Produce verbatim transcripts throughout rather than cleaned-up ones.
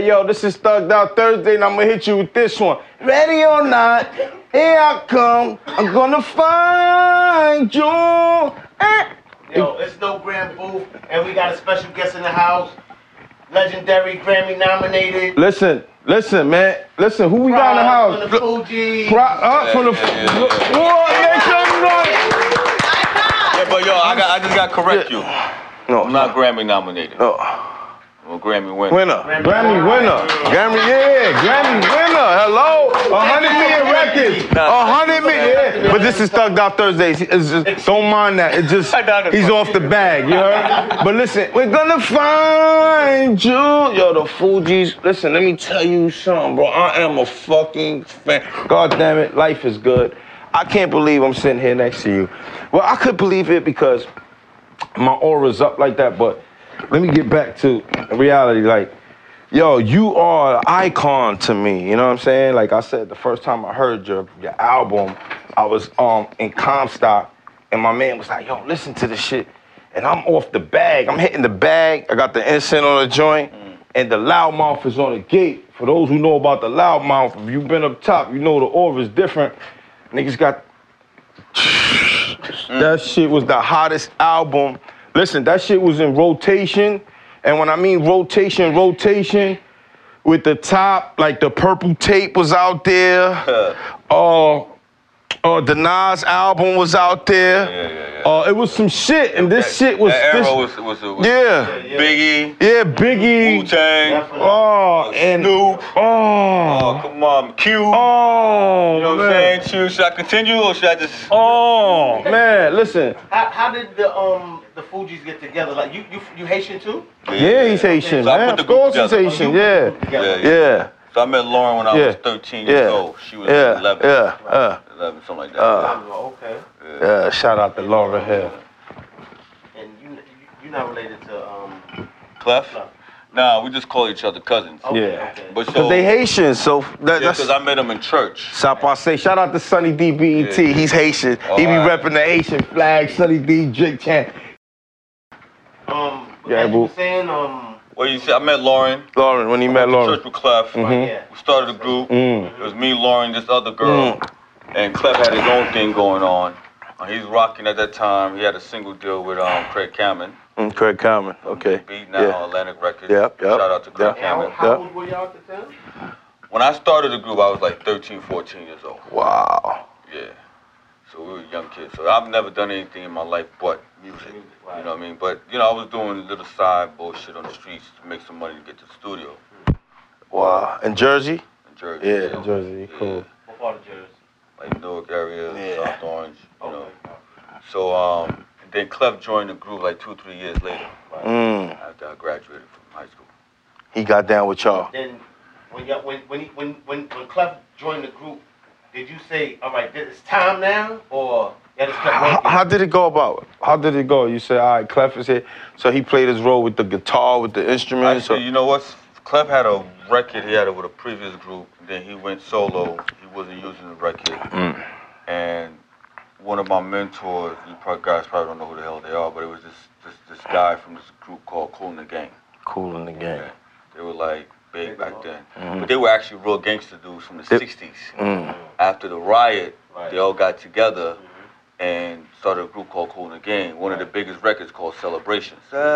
Hey, yo, this is Thugged Out Thursday, and I'm gonna hit you with this one. Ready or not, here I come. I'm gonna find you. Eh. Yo, it's No Grand Booth, and we got a special guest in the house. Legendary Grammy nominated. Listen, listen, man. Listen, who we got in the house? From the Fugees. Pro- uh, from the yeah, yeah, yeah. Whoa, make some noise. Yeah, but yo, I got, I just got to correct you. No, I'm not Grammy nominated. No. I'm a Grammy winner. Winner. Grammy winner. Grammy, yeah. Grammy winner. Hello. A hundred million records. A hundred million. Yeah. But this is Thugged Out Thursdays. It's just, don't mind that. It just, he's off the bag, you heard? But listen, we're gonna find you. Yo, the Fugees. Listen, let me tell you something, bro. I am a fucking fan. God damn it, life is good. I can't believe I'm sitting here next to you. Well, I could believe it because my aura's up like that, but let me get back to reality. Like, yo, you are an icon to me. You know what I'm saying? Like I said, the first time I heard your, your album, I was um in Comstock, and my man was like, yo, listen to this shit. And I'm off the bag. I'm hitting the bag. I got the incense on the joint, mm. and the loudmouth is on the gate. For those who know about the loudmouth, if you've been up top, you know the aura is different. Niggas got... Mm. That shit was the hottest album. Listen, that shit was in rotation, and when I mean rotation, rotation, with the top, like the purple tape was out there. Uh, uh, the Nas album was out there. Yeah, yeah, yeah. Uh, it was some shit, and this that, shit was... That era this, was, was, was, was yeah. Biggie. Yeah, Biggie. Wu-Tang. Oh, and... Snoop. Oh. Oh, come on. Q. Oh, you know what man. I'm saying? Should I continue, or should I just... Oh, man, listen. How, how did the um the Fugees get together? Like, you you, you Haitian too? Yeah, Yeah, he's Haitian, So I man. put the Of course he's group Haitian, together. yeah. Yeah, yeah. Yeah. So I met Lauren when I Yeah. was thirteen Yeah. years old. She was Yeah. eleven. Yeah. Uh, eleven, something like that. Uh. Oh, okay. yeah, shout out to Laura Hill. And you you you're not related to um. Clef? Clef. Nah, we just call each other cousins. Okay, Yeah. okay. But so, Because they Haitian, so that, yeah, that's... because I met him in church. Say, shout out to Sonny D B E T. Yeah. He's Haitian. All he be right. repping the Haitian flag. Sonny D, Drake Chan. Um, Yeah, as you boo. were saying, um, Well, you see, I met Lauren. Lauren, when he met Lauren. Church with Clef. Mhm. yeah. We started a group. Mm. It was me, Lauren, this other girl. Mm. And Clef had his own thing going on. Uh, he's rocking at that time. He had a single deal with um, Craig Cameron. Mm, Craig Common, okay. Beat now, Yeah. Atlantic Records. Yep, yep, Shout out to Craig yep. How, Cameron. how Yeah. old were y'all at the time? When I started the group, I was like thirteen, fourteen years old. Wow. Yeah. So we were young kids. So I've never done anything in my life but music. You know what I mean? But, you know, I was doing little side bullshit on the streets to make some money to get to the studio Wow. In Jersey? in Jersey. Yeah, in Jersey. Cool. What part of Jersey? Like Newark area, Yeah. South Orange, you know. Okay. So um, then Clef joined the group like two, three years later Mm. after I graduated from high school. He got down with y'all. Then when y'all, when when he, when when when Clef joined the group, did you say, all right, it's time now, or y'all just kept How, working? how did it go about? How did it go? You said, all right, Clef is here. So he played his role with the guitar, with the instruments. Actually, you know what? Clef had a record he had it with a previous group. Then he went solo. He wasn't using the record. Mm. And one of my mentors, you probably, guys probably don't know who the hell they are, but it was this this, this guy from this group called Kool and the Gang. Cool in the game. Yeah. They were like big back then. Mhm. But they were actually real gangster dudes from the They- sixties. Mm. After the riot, Right. they all got together and started a group called Kool and the Gang. One of the biggest records called Celebration.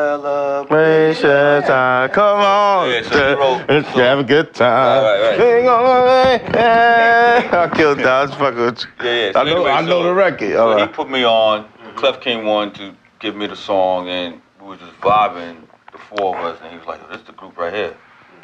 Celebration time, come on. Yeah, so he wrote- Let's have a good time. Right, right, right. Ain't gonna- yeah. I killed that. I was fucking with you. Yeah, yeah. So I know, anyway, I know so- the record. So All he right. put me on. Clef came on to give me the song, and we were just vibing, the four of us, and he was like, "This is the group right here."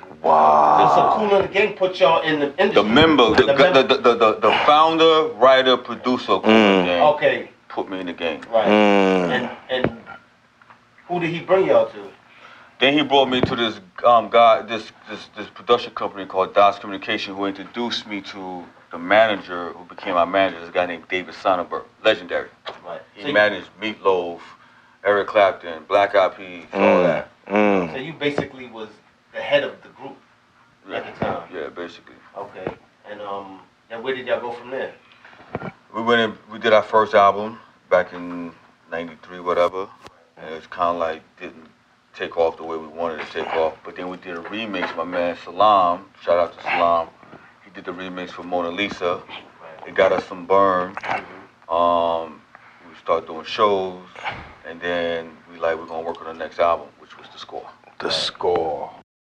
Wow. So Kool and the Gang put y'all in the industry. The member, the The the, member- the, the, the, the founder, writer, producer of Kool and the Gang Okay, put me in the game. right. Mm. And and who did he bring y'all to? Then he brought me to this um, guy, this, this this production company called Das Communication, who introduced me to the manager, who became my manager. This guy named David Sonnenberg, legendary. Right. He So you, managed Meatloaf, Eric Clapton, Black Eyed Peas, all Mm. that. so Mm. you basically was the head of the group at the time. Yeah, basically. Okay. And um, and where did y'all go from there? We went in, we did our first album back in ninety-three, whatever. And it was kind of like, didn't take off the way we wanted to take off. But then we did a remix. My man Salam, shout out to Salam. He did the remix for Mona Lisa. It got us some burn. Um, we started doing shows, and then we like we're gonna work on the next album, which was The Score. The Score.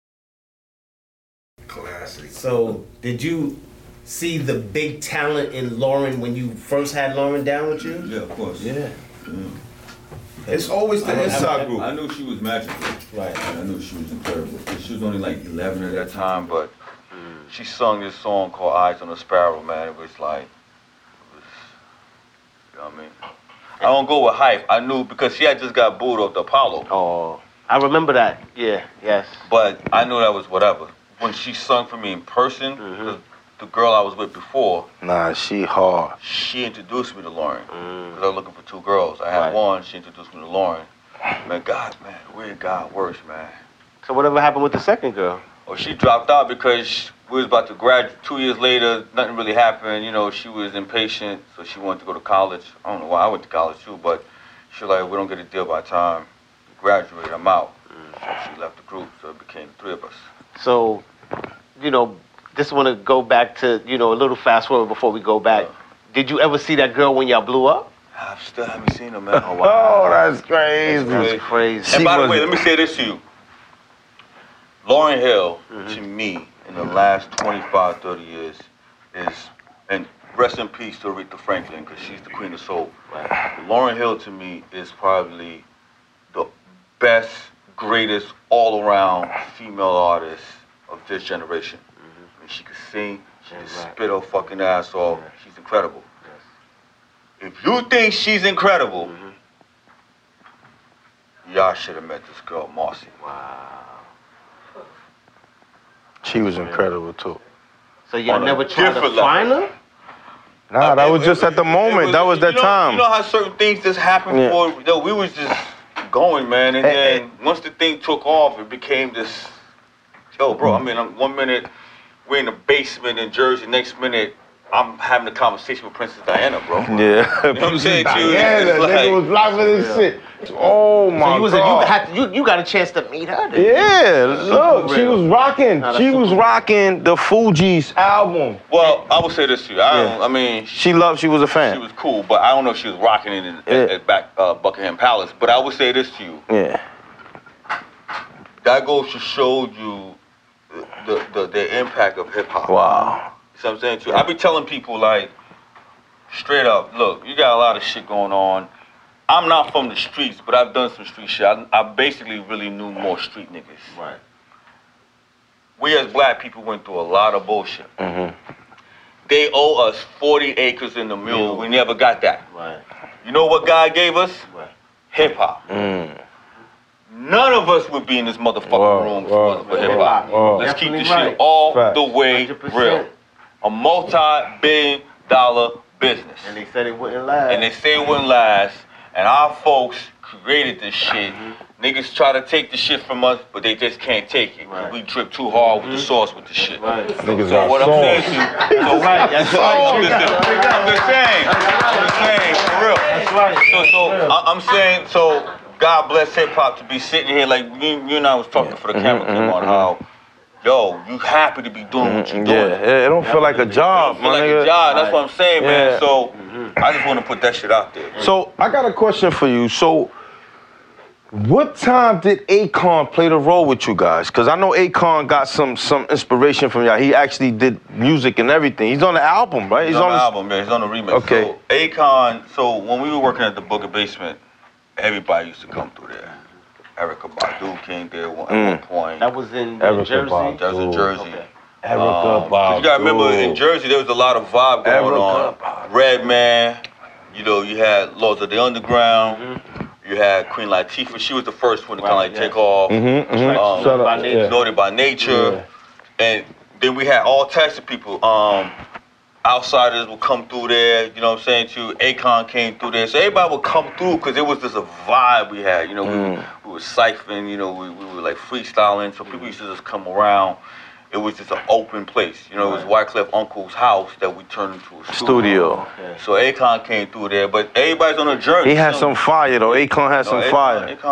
Classic. So, did you see the big talent in Lauren when you first had Lauren down with you? Yeah, of course. Yeah. Mm. It's always the inside group. I knew she was magical. Right. I knew she was incredible. She was only like eleven at that time, but mm. she sung this song called Eyes on a Sparrow, man. It was like, it was, you know what I mean? I don't go with hype. I knew because she had just got booed off the Apollo. Oh, I remember that. Yeah, yes. But I knew that was whatever. When she sung for me in person, Mm-hmm. the girl I was with before, Nah, she hard. she introduced me to Lauren. Because Mm. I was looking for two girls. I had Right. one, she introduced me to Lauren. Man, God, man, the way God works, man. So whatever happened with the second girl? Or she dropped out because we was about to graduate. Two years later, nothing really happened. You know, she was impatient, so she wanted to go to college. I don't know why I went to college too, but she was like, we don't get a deal by the time we graduate, I'm out. So she left the group, so it became three of us. So, you know, just want to go back to, you know, a little fast forward before we go back. Yeah. Did you ever see that girl when y'all blew up? I still haven't seen her, man. Oh, wow. That's crazy. That's crazy. And by the was- way, let me say this to you. Lauryn Hill, Mm-hmm. to me, in the last twenty-five, thirty years, is, and rest in peace to Aretha Franklin, because she's the queen of soul. Lauryn Hill, to me, is probably the best, greatest, all-around female artist of this generation. I mean, she could sing, she Yeah, could right. spit her fucking ass off. Yeah. She's incredible. If you think she's incredible, Mhm. y'all should have met this girl, Marcy. Wow. She was incredible too. On So y'all a never tried to different find level. her? Nah, that It- was it- just at the it moment. That was that you know, time. You know how certain things just happen Yeah. for, yo, we was just going, man, and Hey, then once the thing took off, it became this, yo, bro, I mean, I'm, one minute we're in the basement in Jersey, next minute I'm having a conversation with Princess Diana, bro. Yeah. You know what I'm saying to you? Yeah, It's that like- nigga was live with this shit. Oh my So you was a, you God. had to, you, you got a chance to meet her. Then. Yeah, look, she was rocking. Nah, that's She was super- rocking the Fugees album. Well, I will say this to you. I, don't, Yeah. I mean, she, She loved, she was a she fan. was cool, but I don't know if she was rocking it in, Yeah. at, at back uh, Buckingham Palace. But I would say this to you. Yeah. That goes to show you the, the, the impact of hip hop. Wow. You know what I'm saying to you? I be telling people like, straight up, look, you got a lot of shit going on. I'm not from the streets, but I've done some street shit. I, I basically really knew more street niggas. Right. We as black people went through a lot of bullshit. Mm-hmm. They owe us forty acres in the mule. We never got that. Right. You know what God gave us? Right. Hip hop. Mm. None of us would be in this motherfucking Whoa, room if it whoa, wasn't for hip hop. whoa. Let's keep Definitely this right. shit all Fact. the way one hundred percent. real. A multi-billion dollar business. And they said it wouldn't last. And they say it wouldn't last. And our folks created this shit. Niggas try to take the shit from us, but they just can't take it. 'Cause Right. we drip too hard with the sauce with the shit. Right. Niggas So got what I'm saying to songs. you, so right. That's so right. listen, I'm just saying, I'm just saying, for real. That's right. So, so I- I'm saying, so God bless hip hop to be sitting here like you, you and I was talking for the camera came on how, yo, you happy to be doing what you're Yeah, doing. it it don't feel like a job, Feel my like nigga. a job. That's what I'm saying, Yeah. man. So I just want to put that shit out there. So I got a question for you. So, what time did Akon play the role with you guys? Because I know Akon got some some inspiration from y'all. He actually did music and everything. He's on the album, right? He's, on, the album, yeah. He's on the remix. Okay. So Akon. So when we were working at the Booker Basement, everybody used to come through there. Erica Badu came there one, Mm. at one point. That was in Erica uh, Jersey. Badu. That was in Ooh. Jersey. Okay. Erica Um, 'cause you gotta remember in Jersey there was a lot of vibe going Erica on. Badu. Redman, you know, you had Lords of the Underground, you had Queen Latifah. She was the first one to kind of Right, like yeah. take off. Mm-hmm, mm-hmm. Um, Shut by up. nature. Yeah. Naughty by Nature, and then we had all types of people. Um, outsiders would come through there, you know what I'm saying, too. Akon came through there. So everybody would come through because it was just a vibe we had. You know, we, Mm. we were siphoning, you know, we, we were like freestyling. So people used to just come around. It was just an open place. You know, it was Wyclef Uncle's house that we turned into a studio. Studio. So Akon came through there, but everybody's on a journey. He had So- some fire though. Akon had no, some Akon- fire. Akon,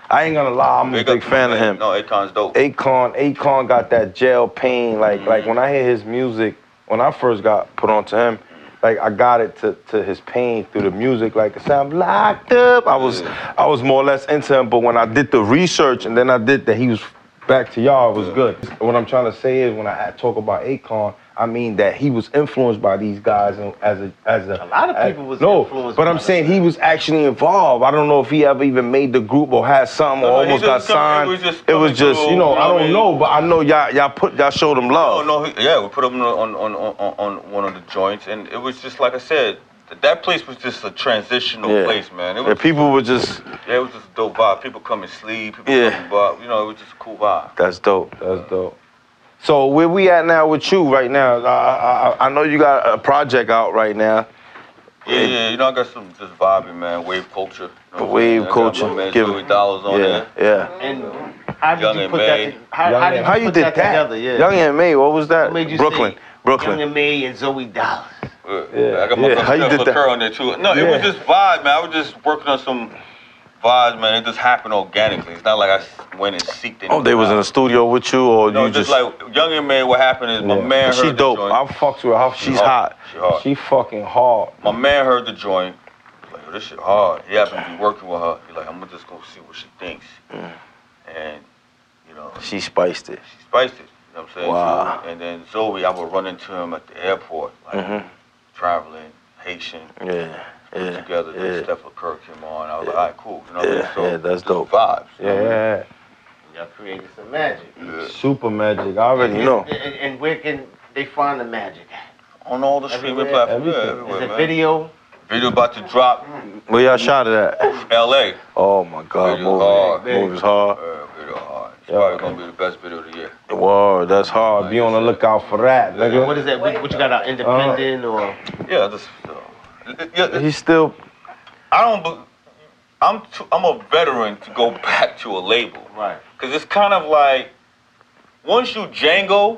I ain't gonna lie, I'm a Big big up to fan my of man. him. No, Akon's dope. Akon, Akon got that jail pain. Like, Mm-hmm. like when I hear his music, when I first got put onto him, like I got it to, to his pain through the music. Like, it sound locked up. I was, Yeah. I was more or less into him. But when I did the research and then I did that, he was back to y'all. It was Yeah. good. What I'm trying to say is when I talk about Akon, I mean that he was influenced by these guys and as a as a. A lot of as- people was no, influenced but by I'm saying them. he was actually involved. I don't know if he ever even made the group or had something No, or no, he almost got just come- it signed. was just It was coming just, through, you know, you know I what I don't mean? know, but I know y'all y'all put y'all showed him love. No, no, he- yeah, we put him on on, on on on one of the joints, and it was just like I said, th- that place was just a transitional Yeah. place, man. It Yeah, was people were just, yeah, it was just a dope vibe. People come and sleep, people Yeah. come and vibe. You know, it was just a cool vibe. that's dope. That's dope. So where we at now with you right now? I, I, I know you got a project out right now. Yeah, yeah, you know, I got some just vibing, man. Wave culture. You know what I'm Wave saying? I culture. got my man Give- Joey Dollars on Yeah, there. yeah. And how did Young you and put May. that? To, how, Young how and- did you how you put did that, that? together? Yeah. Young and May, what was that? What made you Brooklyn. say Brooklyn. Young and May and Zoe Dollars? Yeah. Yeah, I got my yeah. girl How you Steph did that? LaCur on there too. No, it was Yeah. just vibe, man. I was just working on some vibes, man. It just happened organically. It's not like I s- went and seeked it. Oh, they was in the studio with you, or No, you just, just like Young and May. What happened is my Yeah. man But heard she the dope. joint. I fucks with her. She's hard. hot. She hard. She fucking hard. My man heard the joint. Like, yo, this shit hard. He happened to be working with her. He like, I'm gonna just go see what she thinks. Mm. And you know, She spiced it. she spiced it. You know what I'm saying? Wow. So, and then Zoe, I would run into him at the airport, like Mhm. traveling, Haitian. Yeah, Put yeah, together. Then yeah. Steph LaCur came on. I was like, all right, cool. You know what I Yeah, mean? So yeah, that's just dope. Vibes. you know what I mean? Yeah, Y'all created some magic. Yeah. super magic. I already Is- know. And, and where can they find the magic at? On all the streaming Everywhere? platforms. Yeah, Everything. everywhere, Is it man. video? Video about to drop. Where y'all shot it at? L A. Oh my God, Video movie. hard. Movie's hard. Uh, video hard. It's Yeah. probably gonna be the best video of the year. Whoa, that's hard. Be on the lookout for that, nigga. What is that? What, what you got out? Independent or? Yeah, this. Uh, yeah, He's still. I don't. be- I'm. Too, I'm a veteran to go back to a label. Right. Cause it's kind of like once you Django,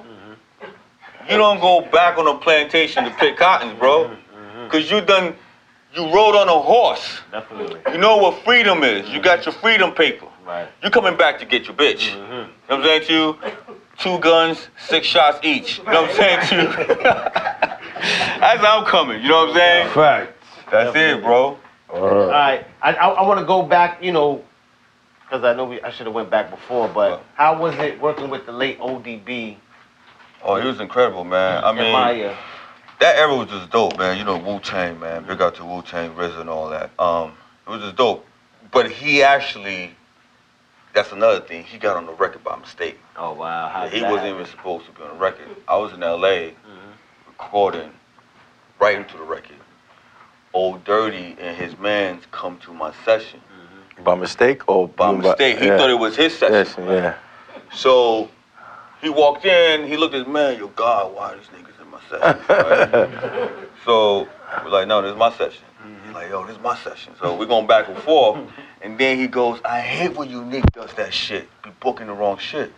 you don't go back on a plantation to pick cottons, bro. Cause you done. You rode on a horse. Definitely. You know what freedom is. You got your freedom paper. Right. You coming back to get your bitch. You know what I'm saying to you? Two guns, six shots each. You know what I'm saying to you? That's how I'm coming. You know what I'm saying? Fact. That's it, bro. All right. I I, I want to go back. You know, because I know we, I should have went back before. But how was it working with the late O D B Oh, he was incredible, man. I and mean, Maya? that era was just dope, man. You know, Wu-Tang, man. Big out to Wu-Tang, R Z A and all that. Um, it was just dope. But he actually, that's another thing. He got on the record by mistake. Oh wow. How He wasn't even supposed to be on the record. I was in L A recording, right into the record. Old Dirty and his mans come to my session By mistake or by mistake. He yeah. thought it was his session. Yes, yeah. So he walked in, he looked at his man, yo, God, why are these niggas in my session? Right? So we're like, no, this is my session. He's like, yo, this is my session. So we're going back and forth. And then he goes, I hate when Unique does that shit. Be booking the wrong shit.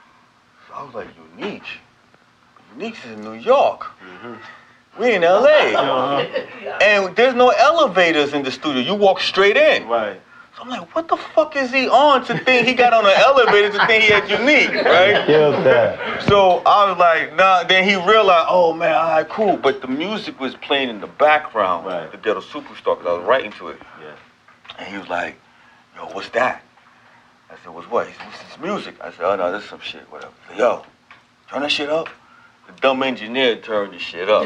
So I was like, Unique? Unique's in New York. We in L A. And there's no elevators in the studio. You walk straight in. Right. So I'm like, what the fuck is he on to think he got on an elevator to think he had Unique, right? Killed that. So I was like, nah. Then he realized, oh man, all right, cool. But the music was playing in the background, Right. the Ghetto Superstar, because I was writing to it. Yeah. And he was like, yo, what's that? I said, what's what? He said, what's this music? I said, oh no, this is some shit, whatever. He said, yo, turn that shit up. The dumb engineer turned the shit up,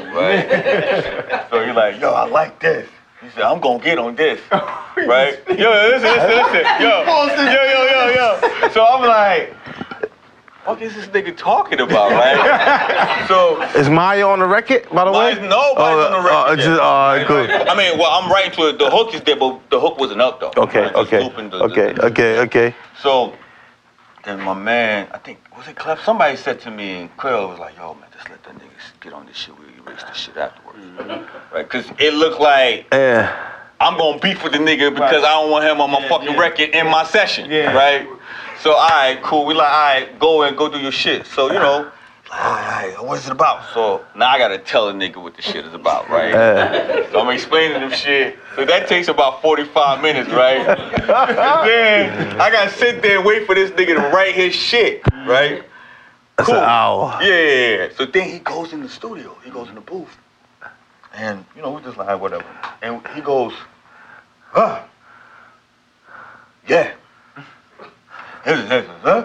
right? So he's like, yo, I like this. He said, I'm gonna get on this, right? Yo, listen, listen, listen, yo, yo, yo, yo, yo. So I'm like, what is this nigga talking about, right? So Is Maya on the record, by the way? Maya's- nobody's on the record Uh, yet. just, uh, good. I mean, well, I'm writing to it. The hook is there, but the hook wasn't up though. Okay, I'm just okay, looping the- the- okay, the- okay, okay. So then my man, I think, was it Clef? Somebody said to me, and Quill was like, yo, man, just let that nigga get on this shit. We'll erase this shit afterwards. Right? Because it looked like Yeah. I'm going to beef with the nigga because I don't want him on my Yeah, fucking yeah. record in my session. Yeah. Right? So, all right, cool. We like, all right, go and go do your shit. So, you know, like, all right, all like, what's it about? So now I gotta tell a nigga what the shit is about, right? Uh. So I'm explaining them shit. So that takes about forty-five minutes, right? And then I gotta sit there and wait for this nigga to write his shit, right? That's Cool. an hour. Yeah, yeah, yeah. So then he goes in the studio. He goes in the booth. And, you know, we're just like, whatever. And he goes, huh? Yeah. Here's this, huh?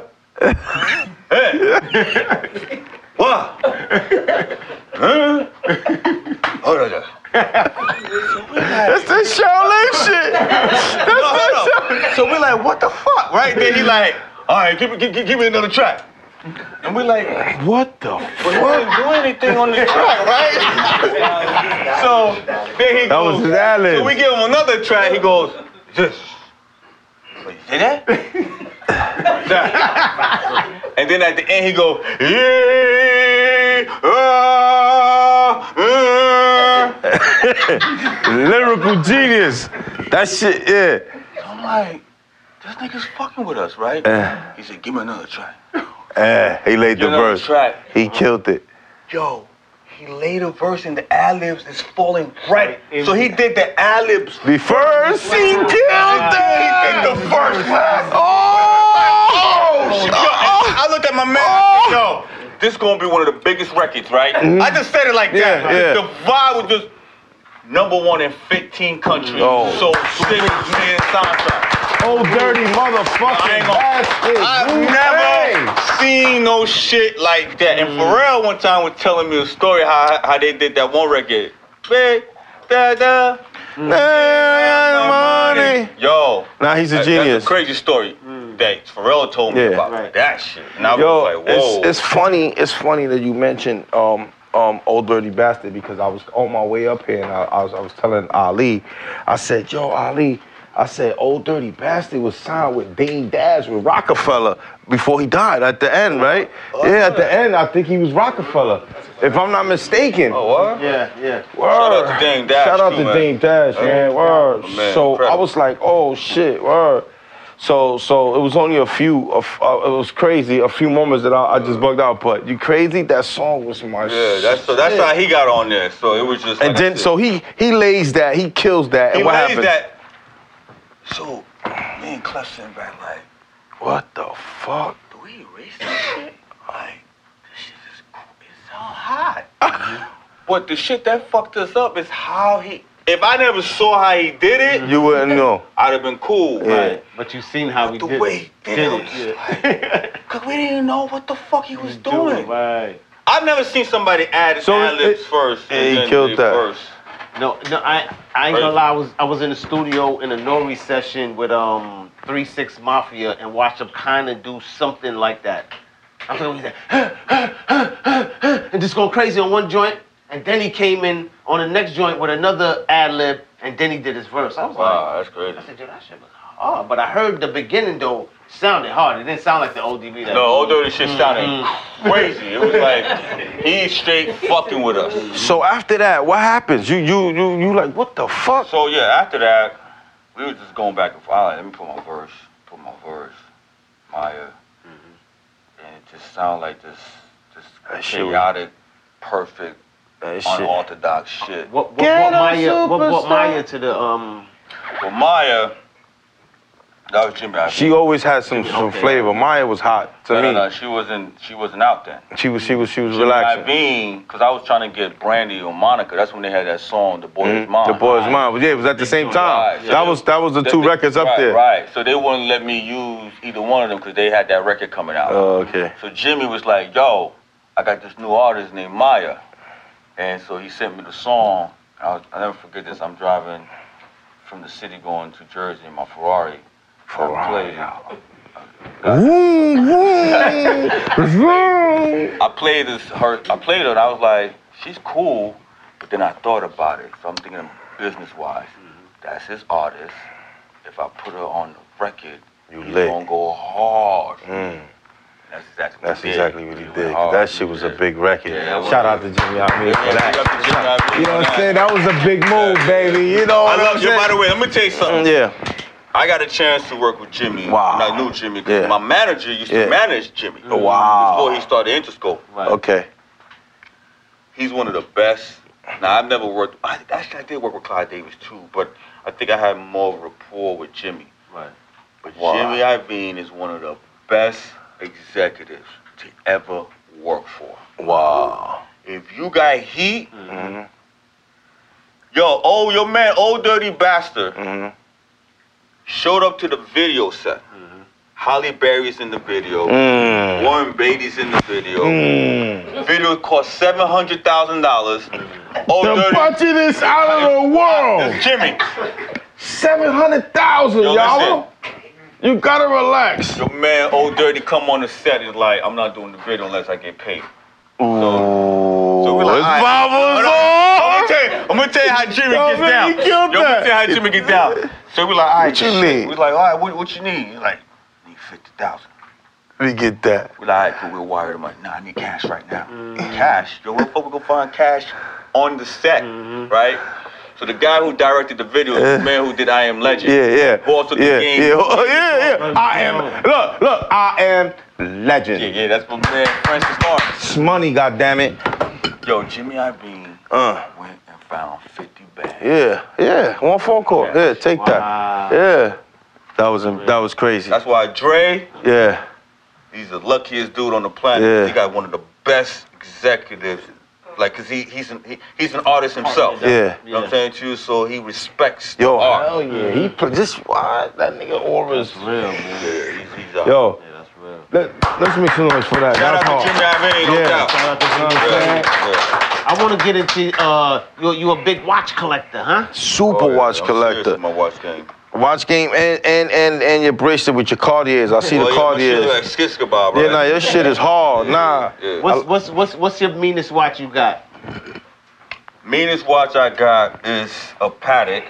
Hey. What? Huh? Hold on, hold on. That's the Shaolin shit. That's No, the hold on. So we're like, what the fuck, right? Then he like, all right, give me, give, give me another track. And we're like, What the but he didn't do anything on this track, right? So then he That goes, was his ad-lib. so we give him another track, he goes, this. Wait, you say that? That. And then at the end he go, yeah, ah, ah. Lyrical genius. That shit, yeah. So I'm like, this nigga's fucking with us, right? Uh. He said, give me another track. Eh, he laid the Give me another verse. track. He killed it. Yo, he laid a verse and the ad-libs is falling right. So he did the ad-libs The first, he killed it. He did the first one. Oh, Yo, and I looked at my man. I said, yo, this gonna be one of the biggest records, right? I just said it like that. Yeah, yeah. The vibe was just number one in fifteen countries. Oh. So six million soundtracks. Oh, dirty I motherfucking ain't gonna- bastard. I've Wu-Tang. never seen no shit like that. And Pharrell one time was telling me a story how how they did that one record. Big, da da. Money. Yo. Nah, he's a that- genius. That's a crazy story that Pharrell told me Yeah. about Right. that shit. And I Yo, was like, whoa. it's, it's funny. It's funny that you mentioned um, um, Old Dirty Bastard because I was on my way up here and I, I was I was telling Ali, I said, yo, Ali, I said, Old Dirty Bastard was signed with Dame Dash with Rockefeller before he died at the end, right? Oh, yeah, at the end, I think he was Rockefeller, if I'm not mistaken. Oh, what? Yeah, yeah. Word. Shout out to Dame Dash, Shout out too, to man. Dame Dash, man. Word. Man, so I incredible. was like, oh shit, word. So so it was only a few. Of, uh, it was crazy. A few moments that I, I just bugged out. But you crazy? That song was my. Yeah, that's so that's shit. how he got on there. So it was just. And like I then said, so he he lays that. He kills that. he and what lays happens? that. So me and Clef sitting back like, What the fuck? do we erase this shit? Like, this shit is cool. It's so hot. But the shit that fucked us up is how he. If I never saw how he did it, You wouldn't know. I'd have been cool. Yeah. Right? But you seen how we The did way it. he did, Did it, it, was like, cause we didn't know what the fuck he was doing. Right. I've never seen somebody add So ad libs it- first. yeah, and he then killed the that. Verse. No, no, I, I ain't gonna lie. I was, I was in the studio in a Nori session with um Three Six Mafia and watched him kind of do something like that. I was like, and just going crazy on one joint, and then he came in on the next joint with another ad lib, and then he did his verse. I was Wow, like, that's crazy. I said, yo, that shit was hard. But I heard the beginning though sounded hard. It didn't sound like the O D B that. No, old dirty shit sounded crazy. It was like he's straight fucking with us. So after that, what happens? You you you you like what the fuck? So yeah, after that, we were just going back and forth. Like, let me put my verse, put my verse, Maya, and it just sounded like this, this That shit was- chaotic, perfect, That shit. unorthodox shit. What what, Get what a Maya? What, what superstar. Maya to the um? Well, Maya, that was Jimmy. I She always had some some Okay. flavor. Maya was hot to no, me. no, no, she wasn't. She wasn't out then. She was she was she was Jimmy relaxing. Iovine, because I was trying to get Brandy or Monica. That's when they had that song, "The Boy Is Mhm. Mine." The Boy's Mine. Yeah, it was at the same time. Right. So That they- was that was the they- two they- records up right, there. Right. So they wouldn't let me use either one of them because they had that record coming out. Oh, okay. So Jimmy was like, "Yo, I got this new artist named Maya," and so he sent me the song. I will never forget this. I'm driving from the city going to Jersey in my Ferrari. I played it. Vroom, vroom, vroom. I played this. Her. I played it. And I was like, "She's cool," but then I thought about it. So I'm thinking business-wise. That's his artist. If I put her on the record, You he's lit. gonna go hard. Mm. That's exactly what That's he did. exactly what he went did. hard. That shit was a Yeah. big record. Yeah, that was- Shout out to Jimmy Iovine for Yeah, that. big up to Jimmy Iovine You know for what I'm that. saying? That was a big move, baby. You know I what I'm love you. saying? By the way, let me tell you something. Yeah. I got a chance to work with Jimmy. Wow. And I knew Jimmy because Yeah. my manager used Yeah. to manage Jimmy. Wow. Before he started Interscope. Right. Okay. he's one of the best. Now, I've never worked, I, actually I did work with Clive Davis too, but I think I had more rapport with Jimmy. Right. But Wow. Jimmy Iovine is one of the best executives to ever work for. Wow. If you got heat, Mm-hmm. yo, oh, your man, Old Dirty Bastard, Mm-hmm. showed up to the video set. Mm-hmm. Halle Berry's in the video. Mm. Warren Beatty's in the video. Mm. Video cost seven hundred thousand dollars. Old The Dirty. budget out of the world. It's Jimmy. Seven hundred thousand, Yo, y'all. You gotta relax. Your man, Old Dirty, come on the set. Is like, I'm not doing the video unless I get paid. Ooh, so we're like, it's all right. bubbles I'm on. gonna tell you, I'm gonna tell you how Jimmy Yo, gets man, down. he killed Yo, I'm gonna that. tell you how Jimmy gets down. So we're like, all right, What you shit. need? We're like, all right, what, what you need? He's like, I need fifty thousand. Let me get that. We're like, all right, cool, we'll wire him. I'm like, nah, I need cash right now. Cash? Yo, where the fuck we gonna find cash on the set, right? So the guy who directed the video is the man who did I Am Legend. Yeah, yeah. Who also did yeah, Game. yeah, oh, yeah, yeah. I am. Look, look. I am legend. Yeah, yeah, that's my man, Francis Lawrence. It's money, goddammit. Yo, Jimmy Iovine Uh. went and found fifty bags. Yeah, yeah. One phone call. Yeah, take Wow. that. Yeah. That was that was crazy. That's why Dre, Yeah. he's the luckiest dude on the planet. Yeah. He got one of the best executives. Like, cause he he's an he, he's an artist himself. Yeah. You know what I'm saying to you? So he respects the Yo, art. hell yeah. He pl- just what that nigga aura's. Real, man. Yeah, he's, he's out. Yo, Yeah, that's real. let, let's make some noise for that. Shout That's out to hard. Jimmy Iovine, no Yeah. doubt. Shout out to Jimmy Yeah, Iovine. yeah. I want to get into, uh, you you a big watch collector, huh? Super Oh, yeah, watch I'm serious collector. with my watch game. Watch game and and and and your bracelet with your Cartiers. I see Well, the yeah, my shit Cartiers. look like skis kebab, right? Yeah, nah, your shit is hard. Nah. Yeah. What's what's what's what's your meanest watch you got? Meanest watch I got is a Patek,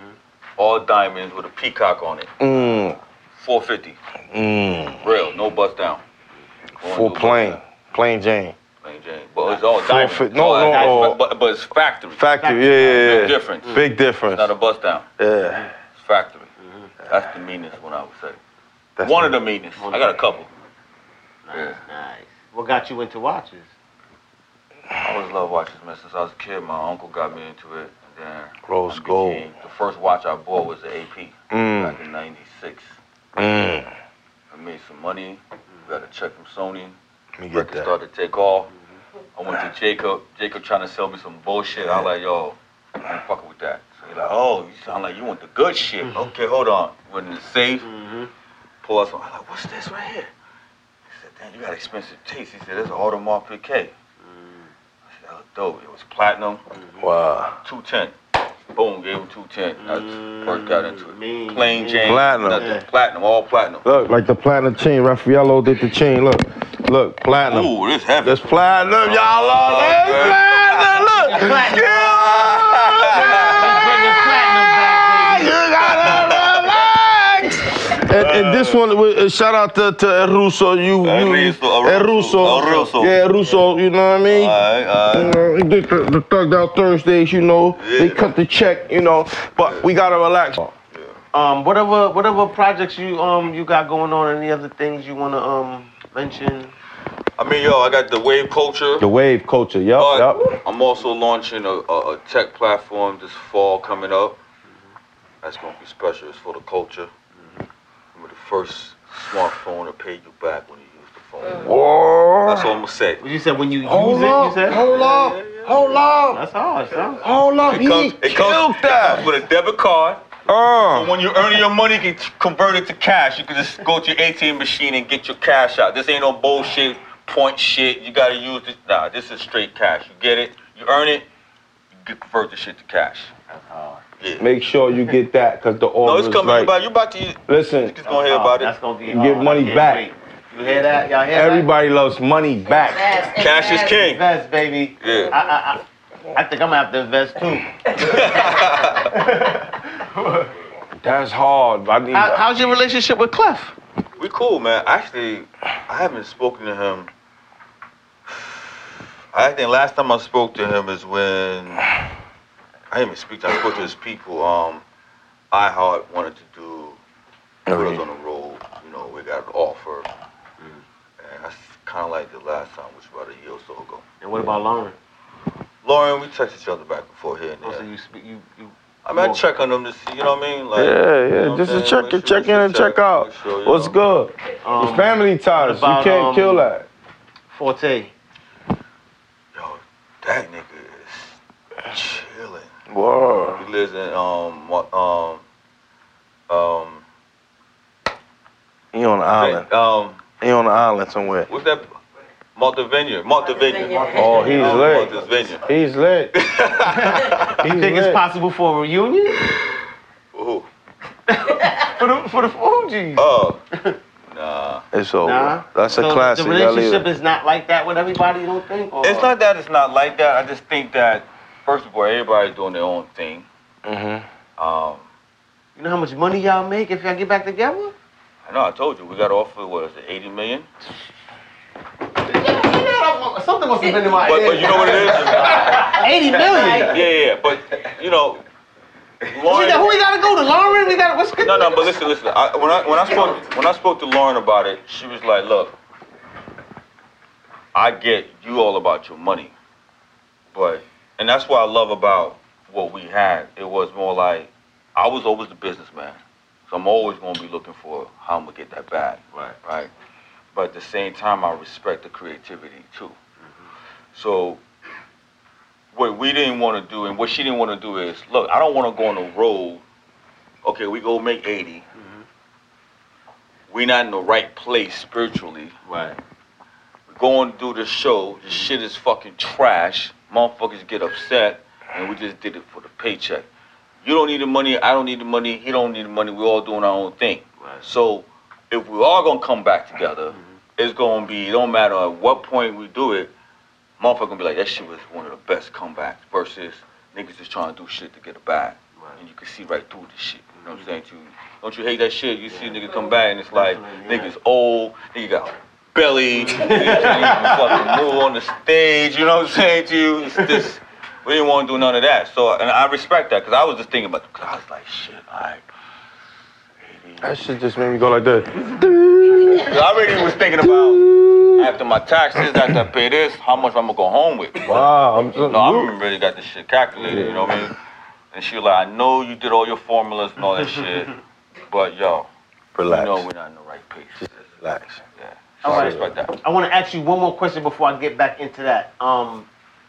all diamonds with a peacock on it. Mm, four fifty. mm. Real, no bust down. Going Full no bust plain, down. plain Jane. Plain Jane. But it's all Full diamonds. fit- It's no, all no, diamonds, no. But, but it's factory. Factory. Yeah, yeah, yeah. Big difference. Big It's difference. not a bust down. Yeah. It's factory. That's the meanest one I would say. That's one the- of the meanest. I got a couple. Nice, Yeah. nice. What got you into watches? I always loved watches, man. Since I was a kid, my uncle got me into it. And then Rose I gold. became- The first watch I bought was the A P Mm. back in ninety-six. Mm. I made some money. Got a check from Sony. Let me get Record that. started to take off. I went to Jacob. Jacob trying to sell me some bullshit. I was like, yo, I ain't fucking with that. So he's like, oh, you sound like you want the good shit. Okay, hold on. Went in the safe. Mm-hmm. Pull out some. I'm like, what's this right here? He said, damn, you got expensive taste. He said, there's an Audemars Piguet. I said, that was dope. It was platinum, Wow. two ten. Boom, gave him two ten. I just first got into it. Mean, Plain mean. Jane. Platinum. nothing. Yeah. Platinum, all platinum. Look, like the platinum chain. Raffaello did the chain. Look, look, platinum. Ooh, this heavy. That's platinum, y'all. Look, that's platinum. Look. Platinum. Yeah. Bringing platinum back, You baby. gotta relax. And, and this one, uh, shout out to, to Russo. You, you, Russo, Russo. Russo. Yeah, Russo. You know what I mean? Alright, alright. You know, he did the, the Thugged Out Thursdays, you know. They Yeah. cut the check, you know. But we gotta relax. Um, whatever whatever projects you um you got going on, any other things you wanna um mention? I mean, yo, I got the wave culture. The wave culture, yup, But yup. I'm also launching a, a, a tech platform this fall coming up. That's gonna be special. It's for the culture. I'm the first smartphone to pay you back when you use the phone. Whoa. That's all I'm gonna say. You said when you use Hold it, up, you said? hold up, hold up, That's hard, son. hold up. It He comes, it killed comes, it that. comes with a debit card. Uh, When you're earning your money, you can convert it to cash. You can just go to your A T M machine and get your cash out. This ain't no bullshit, point shit. You gotta use this. Nah, this is straight cash. You get it, you earn it, you convert the shit to cash. That's hard. Yeah. make sure you get that, cause the No, order it's is coming. right. About, you about to. You Listen, just gonna hear about That's it. gonna be You hard. get money I can't back. wait. You hear that? Y'all hear everybody loves money back. Cash is that? king. Invest, baby. Yeah. I, I, I, I think I'm gonna have to invest too. That's hard. I need. How, how's your relationship with Clef? We cool, man. Actually, I haven't spoken to him. I think last time I spoke to him is when I didn't even speak to him. I spoke to his people. Um, iHeart wanted to do Girls on the Road. You know, we got an offer, and that's kind of like the last time, which was about a year or so ago. And what about Lauren? Lauren, we text each other back and forth here and Oh, so there. you, speak- you, you. I mean, I check on them to see, you know what I mean? Like, Yeah, you yeah, know what just I'm to saying? check, Make check sure- in and check out. make sure, you What's know. good? Um, It's family ties. what about, You can't um, kill that. Forte. Yo, that nigga is chilling. Whoa. He lives in um what- um um He on the island. um He on the island somewhere. what's that? Malta Vineyard. Malta Vineyard. Oh, he's lit. Malta Vineyard. He's lit. You He's think it's lit. possible for a reunion? Ooh. for the for the Fugees. Oh. Nah. It's over. Nah. That's a So classic. The Y'all leave relationship it. is not like that with everybody, you don't think? Or? It's not that it's not like that. I just think that first of all, everybody's doing their own thing. Mm-hmm. Um, You know how much money y'all make if y'all get back together? I know I told you we got offered what is it, eighty million? Something must have been in my But, head. but you know what it is? eighty million. Yeah, yeah, but you know, We Lauren. got, who we gotta go to? Lauren? We got what's good? No, no, but listen, listen. I, when I when I spoke when I spoke to Lauren about it, she was like, "Look, I get you all about your money, but and that's what I love about what we had. It was more like I was always the businessman, so I'm always gonna be looking for how I'm gonna get that bag, Right. right? But at the same time, I respect the creativity too. So what we didn't want to do and what she didn't want to do is, look, I don't want to go on the road. Okay, we go make eighty. Mhm. We not in the right place spiritually. Right. We go and do the show. The shit is fucking trash. Motherfuckers get upset, and we just did it for the paycheck. You don't need the money. I don't need the money. He don't need the money. We all doing our own thing. Right. So if we all gonna come back together, Mhm. it's gonna be. It don't matter at what point we do it. Motherfucker gonna be like, that shit was one of the best comebacks versus niggas just trying to do shit to get a bag. Right. And you can see right through this shit. You know what I'm saying to you? Don't you hate that shit? You see a nigga come back and it's like, Definitely, yeah. niggas old, nigga got belly, nigga can't even fucking move on the stage, you know what I'm saying to you? It's just, we didn't want to do none of that. So, and I respect that, because I was just thinking about, cause I was like, shit, alright. That shit just made me go like that. I already was thinking about, after my taxes, after I pay this, how much I'm gonna go home with. Wow, I'm so. No, I really got this shit calculated, you know what I mean? And she was like, I know you did all your formulas and all that shit, but yo, Relax. you know we're not in the right pace. Just relax. Yeah. All So I right. respect that. I want to ask you one more question before I get back into that. Um.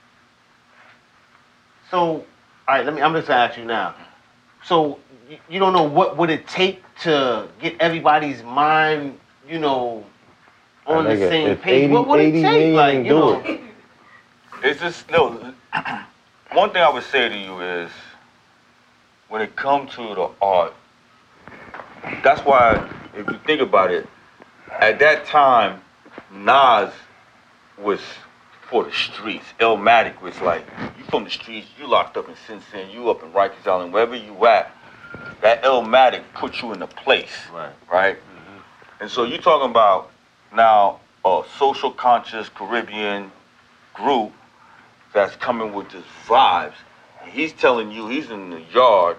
So, all right, let me. I'm just gonna ask you now. So, you, you don't know what would it take to get everybody's mind, you know, on the Nigga, same if page? eighty What would it eighty take? million Like, you do know. it. It's just, no, one thing I would say to you is, when it comes to the art, that's why, if you think about it, at that time, Nas was for the streets. Illmatic was like, you from the streets, you locked up in Sin Sin, you up in Rikers Island, wherever you at, that Illmatic put you in a place, Right. right? And so you talking about now a social conscious Caribbean group that's coming with this vibes. And he's telling you he's in the yard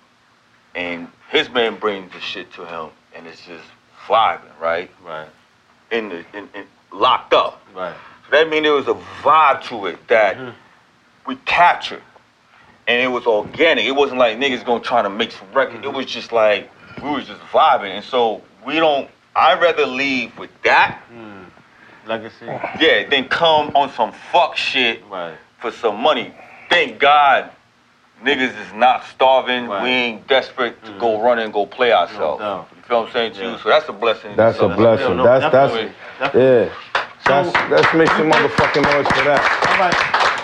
and his man brings the shit to him and it's just vibing, right? Right. In the in, in locked up. Right. So that means there was a vibe to it that Mhm. we captured. And it was organic. It wasn't like niggas gonna try to make some record. Mhm. It was just like we was just vibing. And so we don't I'd rather leave with that, Mm. Legacy. yeah, than come on some fuck shit Right. for some money. Thank God niggas is not starving. Right. We ain't desperate to Mhm. go run and go play ourselves. No doubt. You feel what I'm saying to Yeah. you? So that's a blessing. That's a So blessing. real, no, That's that's definitely, definitely. yeah. That's let's make some motherfucking noise for that. All right.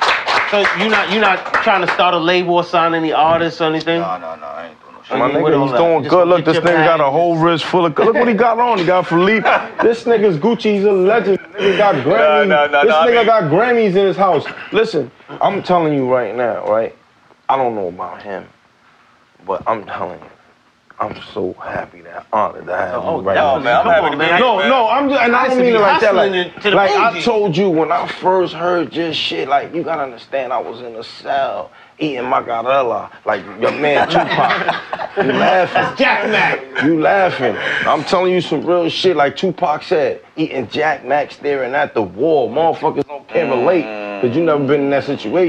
So you not you not trying to start a label or sign any artists or anything? No, no, no, I ain't doing no shit. I My mean, with nigga, all he's that, doing just good. Look, get this your nigga got a bag. whole wrist full of. Look what he got on. He got Philippe. This nigga's Gucci. He's a legend. Nigga got Grammys. no, no, this no, I nigga mean- got Grammys in his house. Listen, I'm telling you right now, right? I don't know about him, but I'm telling you, I'm so happy that honored to have Oh, you right definitely. man, I'm Come happy on, to be man. here, No, man. no, I'm just, and I I don't used to mean it be like that. Like, hustling to the like I Fugees. told you when I first heard your shit, like you gotta understand, I was in a cell eating macarella, like your man Tupac. You laughing? Jack Mac. You laughing? I'm telling you some real shit. Like Tupac said, eating Jack Mac, staring at the wall. Motherfuckers don't can't relate because you never been in that situation.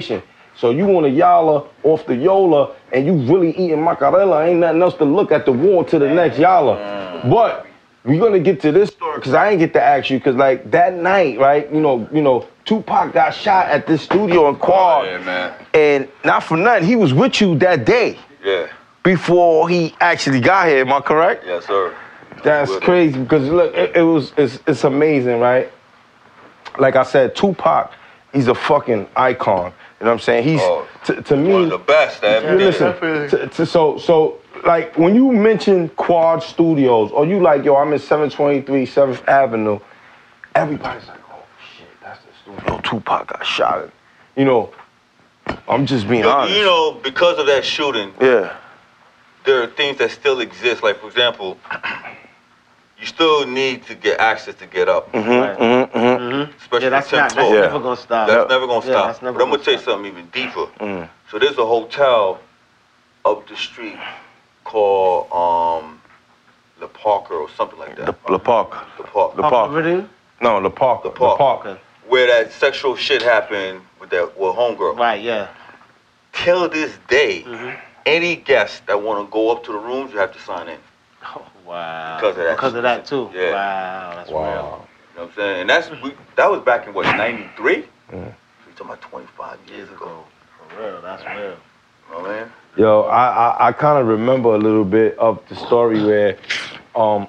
So you on a Yala off the Yola, and you really eating mozzarella, ain't nothing else to look at the wall to the next Yala. Mm. But we're gonna get to this story, cause I ain't get to ask you, cause like that night, right, you know, you know, Tupac got shot at this studio in Quad. Oh, yeah, man. And not for nothing, he was with you that day. Yeah. Before he actually got here, am I correct? Yes, sir. That's crazy, because look, it, it was, it's, it's amazing, right? Like I said, Tupac, he's a fucking icon. You know what I'm saying? He's, oh, to, to me. one of the best I ever did. Listen, to, to, so, so, like, when you mention Quad Studios, or you like, yo, I'm in seven twenty-three seventh Avenue, everybody's like, oh, shit, that's the studio Tupac got shot in. You know, I'm just being you, honest. You know, because of that shooting, yeah, there are things that still exist. Like, for example, you still need to get access to get up. Mm-hmm, Right. mm-hmm, mm-hmm. Especially Yeah, that's the not, tenth that's floor. never gonna stop. That's never gonna Yeah, stop. that's never but I'm gonna gonna tell you stop. something even deeper. Mm. So there's a hotel up the street called um, Le Parker or something like that. The, the Park. The Park. The Park. Meridian? No, the Park. The Park. The Park. Okay. Where that sexual shit happened with that with homegirl. Right, yeah. Till this day, Mhm. any guest that want to go up to the rooms, you have to sign in. Oh, wow. Because of that. Because of that, too. Yeah. Wow, that's real. Wow. You know what I'm saying? And that's we, that was back in what, ninety-three? Mm. So you're talking about twenty-five years ago. For real, that's real. You know what I mean? Yo, I I, I kind of remember a little bit of the story where um,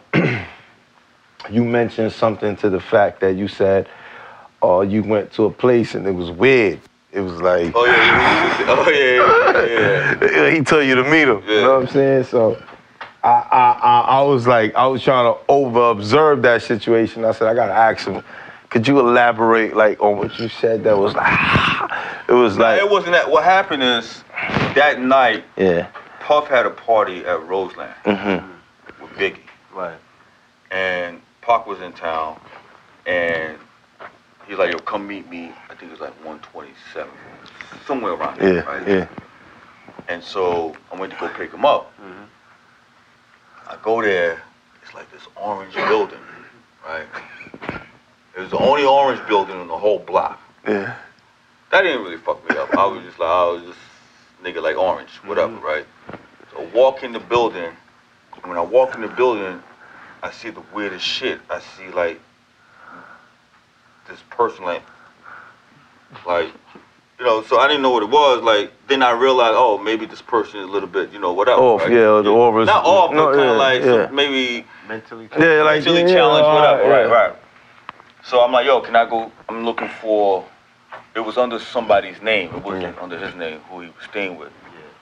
you mentioned something to the fact that you said uh, you went to a place and it was weird. It was like, Oh yeah, oh yeah, yeah, yeah. he told you to meet him. Yeah. You know what I'm saying? So I, I I I was like, I was trying to over observe that situation. I said, I gotta ask him. Could you elaborate like on what you said? That was like, it was Nah, like, it wasn't that. What happened is that night, yeah. Puff had a party at Roseland Mm-hmm. with Biggie, Right. and Pac was in town, and he's like, "Yo, come meet me." I think it was like one twenty-seven, somewhere around there, Yeah, right? yeah. And so I went to go pick him up. Mhm. I go there, it's like this orange building, right? It was the only orange building in the whole block. Yeah. That didn't really fuck me up. I was just like, I was just nigga like orange, whatever, Mhm. right? So I walk in the building, and when I walk in the building, I see the weirdest shit. I see like this person like, like, you know, so I didn't know what it was. Like, then I realized, oh, maybe this person is a little bit, you know, whatever. Off, right? yeah, the aura's- Not off, no, but kind of yeah, like yeah. some, maybe Mentally. Yeah, like mentally yeah, challenged, yeah, whatever. yeah. Right, right. So I'm like, yo, can I go? I'm looking for. It was under somebody's name. It wasn't Yeah. under his name, who he was staying with.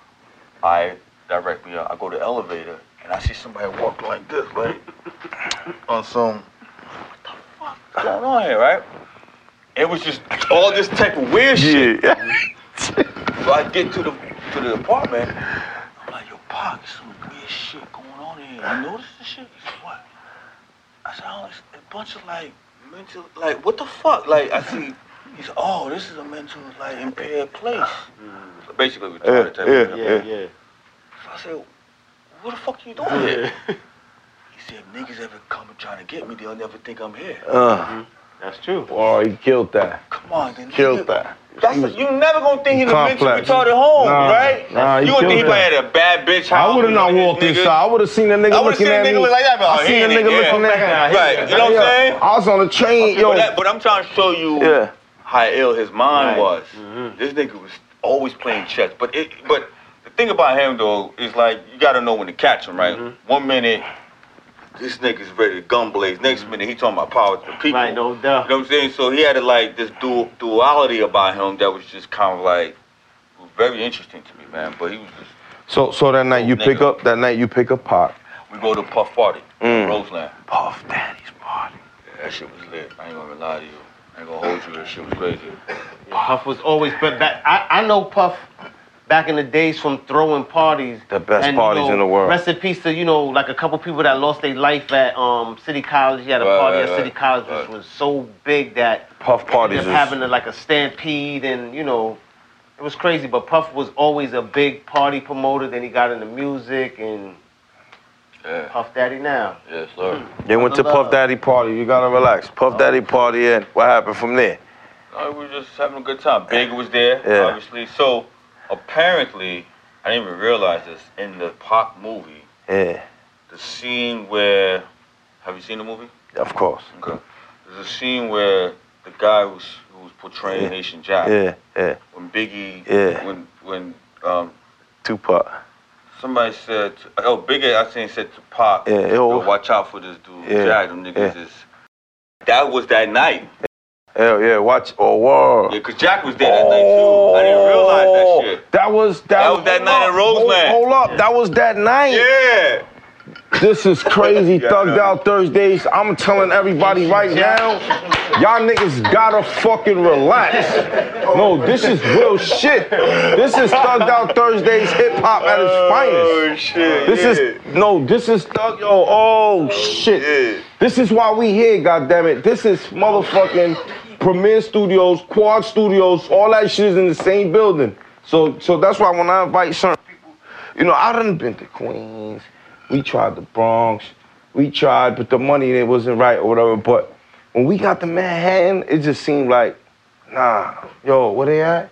I direct me up. I go to the elevator, and I see somebody walking like this, right? On some. What the fuck going on here, right? It was just all this type of weird shit. Yeah. So I get to the to the apartment. I'm like, yo, Pac, there's some weird shit going on here. You notice this shit? He said, what? I said, oh, it's a bunch of like mental, like what the fuck? Like I see. He said, oh, this is a mental like impaired place. So basically, we're trying to tell Yeah, you. Yeah, yeah. So I said, what the fuck you doing here? He said, if niggas ever come and trying to get me, they'll never think I'm here. Uh, That's true. oh, he killed that. Come on, then. Killed nigga. that. That's a, you never gonna think he's a mental Complex. retarded home, Nah, right? nah, he you gonna think he killed might that. have a bad bitch I house. would have not with walked niggas. inside. I would have seen that nigga I would've looking seen a at nigga me. look like that, but I oh, seen he a ain't nigga it, yeah. looking at me. Right, you know what I'm saying? I was on the train, yo. But, that, but I'm trying to show you Yeah. how ill his mind Right. was. Mhm. This nigga was always playing chess. But it, but the thing about him though is like you gotta know when to catch him, right? Mhm. One minute this nigga's ready to gun blaze. Next minute he talking about power to the people. Right, no You doubt. know what I'm saying? So he had a, like this dual, duality about him that was just kind of like very interesting to me, man. But he was just. So, so that night you Nigga. pick up. That night you pick up Pac. We go to Puff Party, Mm. Roseland. Puff Daddy's party. Yeah, that shit was lit. I ain't gonna lie to you. I ain't gonna hold you. That shit was crazy. Puff was always, but back, I, I know Puff back in the days from throwing parties. The best and, you parties know, in the world. Rest in peace to, you know, like a couple people that lost their life at um, City College. He had a Right, party right, at City right, College, right. which was so big that Puff parties ended is up having a, like a stampede and, you know, it was crazy. But Puff was always a big party promoter. Then he got into music and Yeah. Puff Daddy now. Yes, sir. They went to Puff Daddy party. You gotta relax. Puff Daddy party, and what happened from there? No, we were just having a good time. Big was there, Yeah. obviously. So apparently, I didn't even realize this in the Pac movie. Yeah, The scene where, have you seen the movie? of course. Okay. There's a scene where the guy who's who was portraying Yeah. Nation Jack. Yeah, yeah. When Biggie, Yeah. when when um Tupac. somebody said, oh Biggie, I think said to Pac, Yeah, yo. yo, watch out for this dude, Yeah, Jack. Them niggas yeah. is. That was that night. Hell yeah, watch. Oh, whoa. Yeah, cause Jack was there that night too. I didn't realize that shit. That was that, That was that night in Roseland. Hold, hold up, that was that night. Yeah. This is crazy, Yeah, Thugged yeah. Out Thursdays. I'm telling everybody right now, y'all niggas gotta fucking relax. No, this is real shit. This is Thugged Out Thursdays hip hop at its finest. Oh shit. This yeah. is no, this is Thug. Yo, oh shit. Yeah. This is why we here, goddammit. This is motherfucking Premier Studios, Quad Studios, all that shit is in the same building. So, so that's why when I invite certain people, you know, I done been to Queens. We tried the Bronx. We tried, but the money it wasn't right or whatever. But when we got to Manhattan, it just seemed like, nah, yo, where they at?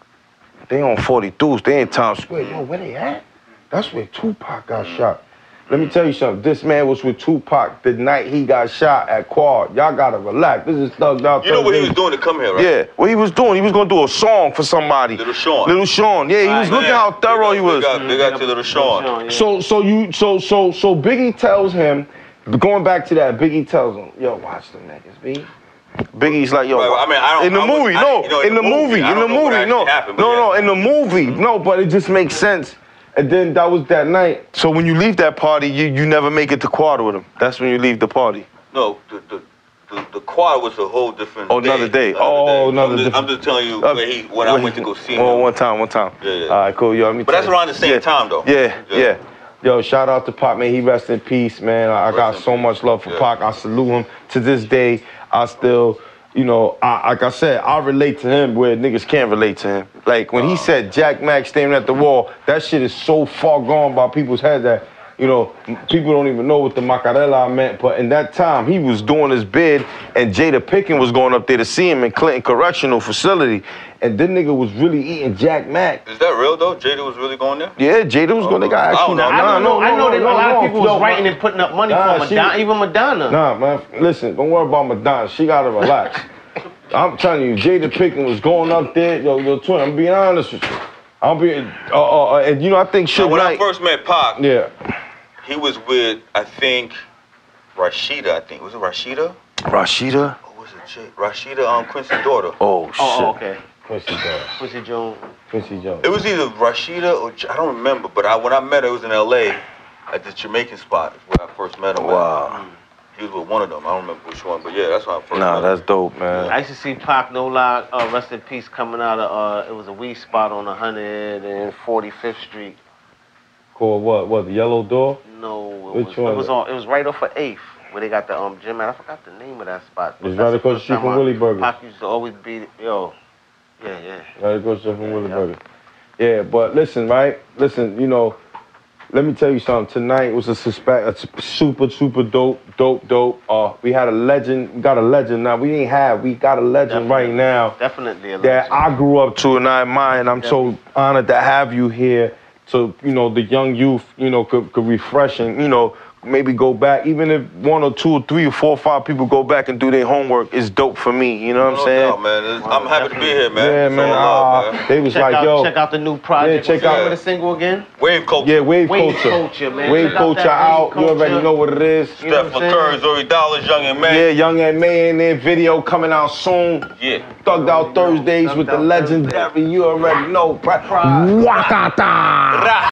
They on forty-twos. They in Times Square. Yo, where they at? That's where Tupac got shot. Let me tell you something. This man was with Tupac the night he got shot at Quad. Y'all gotta relax. This is Thugged Out. You know what he was Thursdays. doing to come here, right? Yeah, what he was doing, he was gonna do a song for somebody. Little Sean. Little Sean. Yeah, he was Man, looking how thorough he was. Big up, big up to Little Sean. Yeah. So, so you, so, so, so Biggie tells him, going back to that, Biggie tells him, yo, watch them niggas, B. Biggie's like, yo, Right, well, I mean, I don't- in the I was- movie, I- no, you know, in the movie, I in the don't know what movie, no, actually happened, but no, no, yeah. in the movie, no, but it just makes sense. And then that was that night. So when you leave that party, you, you never make it to Quad with him. That's when you leave the party. No, the the, the, the quad was a whole different Oh, day. another day. Oh, another I'm just, different- I'm just telling you Uh, where he, when I wait, went to go see oh, him. one time, one time. Yeah, yeah. All right, cool, yo, let me But tell that's you. around the same yeah. time, though. Yeah, Yeah. yeah. Yo, shout out to Pac, man. He rest in peace, man. I, I got in so peace. much love for Yeah. Pac. I salute him. To this day, I still, you know, I, like I said, I relate to him where niggas can't relate to him. Like, when he said Jack Mack staring at the wall, that shit is so far gone by people's head that, you know, people don't even know what the Macarena meant. But in that time, he was doing his bid, and Jada Pinkett was going up there to see him in Clinton Correctional Facility. And this nigga was really eating Jack Mack. Is that real, though? Jada was really going there? Yeah, Jada was going, they got I actually, don't know. I nah, don't know. I know that a lot of people was no, writing and putting up money Nah, for she- Madonna, even Madonna. Nah, man, listen, don't worry about Madonna. She gotta relax. I'm telling you, Jada Pinkett was going up there. Yo, yo, twin, I'm being honest with you. I'm being, uh, uh, uh, and you know, I think So Suge when I Knight. first met Pac, Yeah. he was with, I think, Rashida, I think. Was it Rashida? Rashida? Or was it Jay? Rashida, um, Quincy's daughter. Oh, shit. Oh, oh, okay. Quincy Jones. Quincy Jones. Quincy Jones. It was either Rashida or, J- I don't remember, but I, when I met her, it was in L A at this Jamaican spot is where I first met him. Wow. He was with one of them. I don't remember which one, but yeah, that's how I first Nah, met him. that's dope, man. I used to see Pac, no lie, uh, rest in peace, coming out of, uh, it was a weed spot on one hundred forty-fifth Street. Called what? What, the Yellow Door? No, it Which was, one? It was on. It was right off of eighth, where they got the um gym at. I forgot the name of that spot. It's That's right the across the first street time from I- Willie Burgers. Pac used to always be, yo, yeah, yeah. Right, go straight from Willie Burger. Yeah, but listen, right? Listen, you know, let me tell you something. Tonight was a suspect, a super, super dope, dope, dope. Uh, we had a legend. We got a legend now. We ain't have. We got a legend right Definitely. now. Definitely a That legend. I grew up to and I admire, and I'm so honored to have you here. So you know, the young youth, you know, could, could refresh and you know, maybe go back. Even if one or two or three or four or five people go back and do their homework, it's dope for me. You know what I'm No saying? doubt, man. It's- I'm happy to be here, man. Yeah, It's man. all love, uh, man. They was check like, out, yo, check out the new project. Yeah, check What's the name out- of the single again? Wave culture. yeah, wave, Wave culture. culture, man. Wave Check out culture that out. Wave You already Culture. know what it is. You know Steph what I'm Curry, saying? Zori Dollars, Young and Man. Yeah, Young and May in there. Video coming out soon. Yeah. Thugged Out Thursdays Thugged with the Out legendary. You already know. Wakata.